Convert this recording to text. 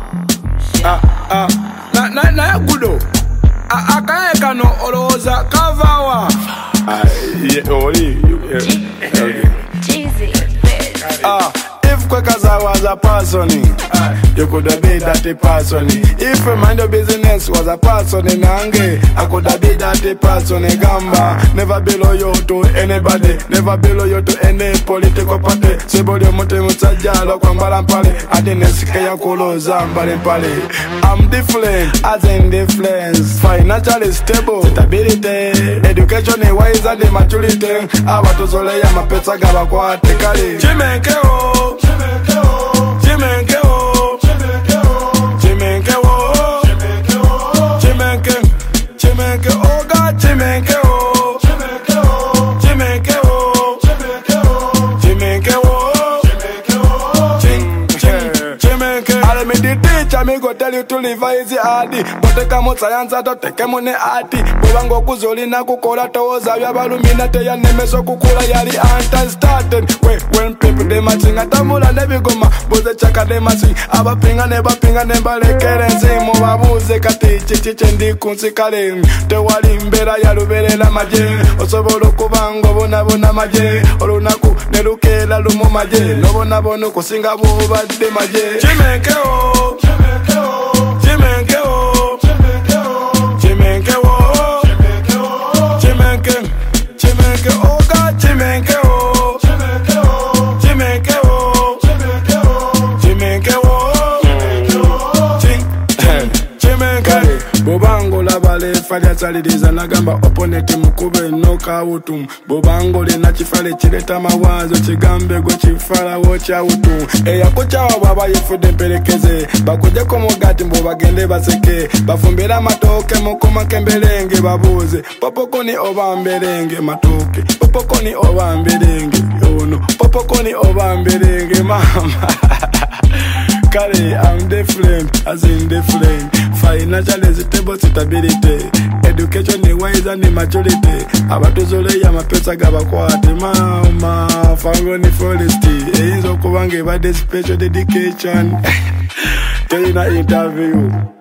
Na gudo akaeka no oloza kavawa oli if Kwekaza was a person, you could have been that a person. If a mind of business was a person in Ange, I could have been that a person in Gamba. Never be loyal to anybody, never be loyal to any political party. Sebody Mutajalo, Kwambalampale, I didn't scare Kolo Zambalimpale. I'm different, as in difference. Financially stable, stability, education wise and the maturity. I want to Zoleya, my pets are Gabakwa, Tekali. Jimenkeo. Me go tell you to live easy hardy. But take a science to take money hardy. Bobango kuzolina kukola toza ya balumina te ya nemeso kukula yali anti-started. When people they matching atamula nebi goma. Boze chaka they matching. Aba pinga neba lekerenzi. Mo babuze kati chichendi kunsi kale. Te wali mbera ya lubere la maje. Osobolo kubango bona maje. Olunaku neluke la lumo maje. Nobona bono kusinga buba de maje. Chimenkeo. Bobango labale fadya salidiza nagamba opponent mukube noka utum. Bobango lina chifale chileta mawazo chigambe go chifala wocha utum. Eya kuchawa baba yifude mpelekeze. Bakuje komogati mbo bagende baseke. Bafumbira matoke mukoma kembelenge babuze. Popokoni obambelenge matoke. Popokoni obambelenge yono. Popokoni obambelenge mama. Kale, I'm different, as in different. Financial stable stability. Education ni wise and the maturity. Abatuzole ya mapesa gabakwati mama. Fango ni foresti. Eizo kubange ba de special dedication. Tell you na interview.